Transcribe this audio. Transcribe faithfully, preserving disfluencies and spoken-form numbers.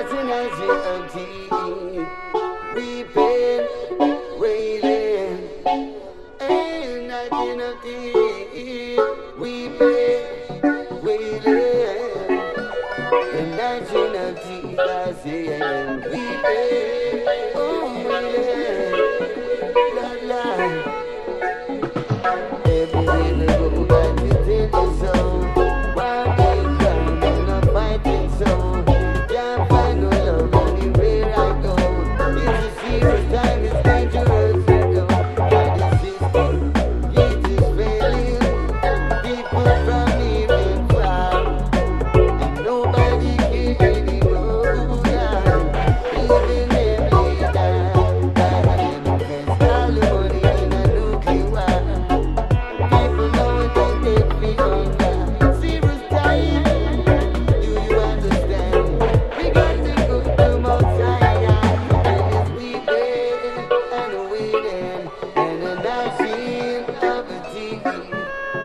nineteen ninety, we've been wailing. In nineteen ninety, we've been wailing. In nineteen ninety, I say, we've been wailing. La la. Everywhere we go, God, we take us on.